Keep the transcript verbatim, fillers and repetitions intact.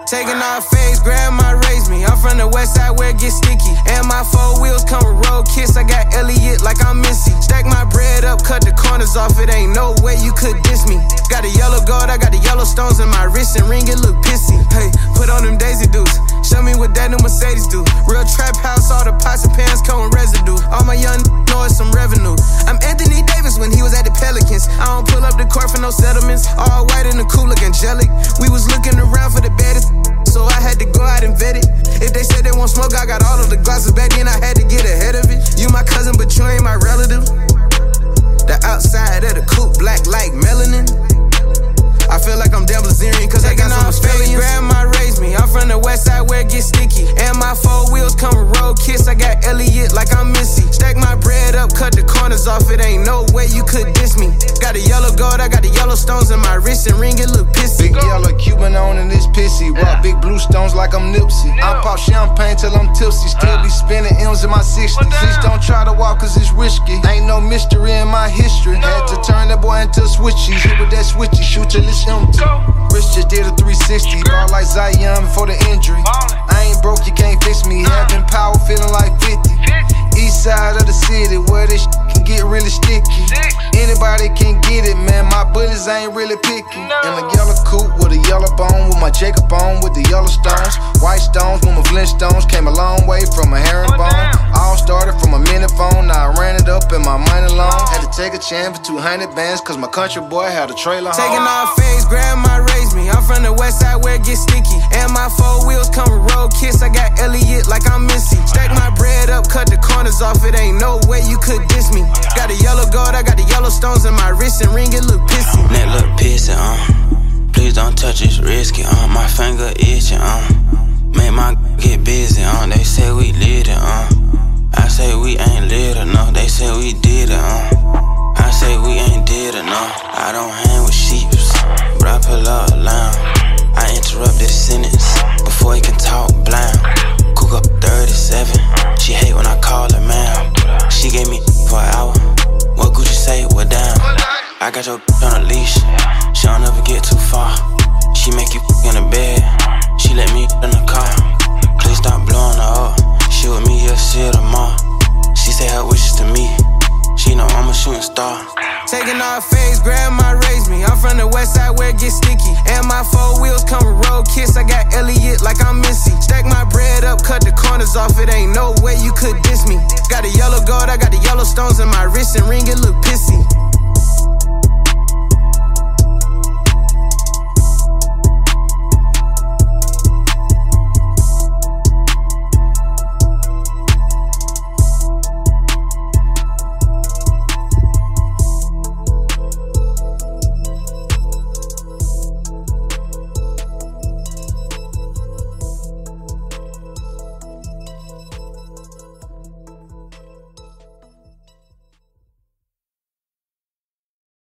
Taking off face, grandma raised me. I'm from the west side where it gets sticky. And my four wheels come with road kiss. I got Elliot like I'm Missy. Stack my bread up, cut the corners off. It ain't no way you could diss me. Got a yellow gold, I got the yellow stones in my wrist and ring. It look pissy. Hey, put on them Daisy Dukes. Show me what that new Mercedes do. Real trap house, all the pots and pans come with residue. All my young know it's some revenue. I'm Anthony Davis when he was at the Pelicans. I don't pull up the court for no settlements. All white and the cool look angelic. We was looking around for the baddest, so I had to go out and vet it. If they said they won't smoke, I got all of the glasses back then. I had to get ahead of it. You my cousin, but you ain't my relative. The outside of the coupe, black like melanin. I feel like I'm Dan Blazerian, cause I got so much failure. Grandma raised me, I'm from the west side where it gets sticky. And my four wheels come with road kiss. I got Elliot like I'm Missy. Stack my bread up, cut the corners off. It ain't no way you could diss me. Got a yellow gold, I got the yellow stones in my wrist and ring. It look pissy. Big yellow Cuban on and it's pissy. Rock big blue stones like I'm Nipsey. I pop champagne till I'm tipsy. Still be spinning M's in my sixties. Please don't try to walk cause it's risky. Ain't no mystery in my history. Had to turn that boy into a switchy. Hit with that switchy, shoot till it's empty. Rich just did a three sixty. Ball like Zion before the injury. I ain't broke, you can't fix me. Having power, feeling like fifty. East side of the city where this shit can get really sticky. Anybody can get it, man. My bullets ain't really picky. In a yellow coupe with a yellow bone, with my Jacob on with the yellow stones. White stones with my Flintstones. Came a long way from a herringbone. All started from a minute phone. Now I ran it up in my money loan. Had to take a chance for two hundred bands, cause my country boy had a trailer home. Taking off face, grandma raised me. I'm from the west side where it gets sticky. And my four wheels come with road kiss. I got Elliot like I'm Missy. Stack my bread up, cut the corners off. It ain't no way you could diss me. Got a yellow gold, I got the yellow stones in my wrist and ring. It look pissy. Neck look pissy, uh. Please don't touch, it's risky, uh. My finger itching, uh. Make my get busy, uh. They say we lit it, uh. I say we ain't lit enough. They say we did it, uh. I say we ain't did enough. I don't hang with sheeps, but I pull up loud. I interrupt this sentence before he can talk blind. Cook up thirty-seven. She hate when I call her man. She gave me for an hour. What Gucci say? What down? I got your on a leash. She don't ever get too far. She make you in the bed. She let me in the car. Please stop blowing her up. She with me, you'll see her tomorrow. She say her wishes to me. She know I'm a shooting star. Taking off face, grandma raised me. I'm from the west side where it gets sticky. And my four wheels come with road kiss. I got Elliot like I'm Missy. Stack my bread up, cut the corners off. It ain't no way you could diss me. Got a yellow gold, I got the yellow stones in my wrist and ring. It look pissy.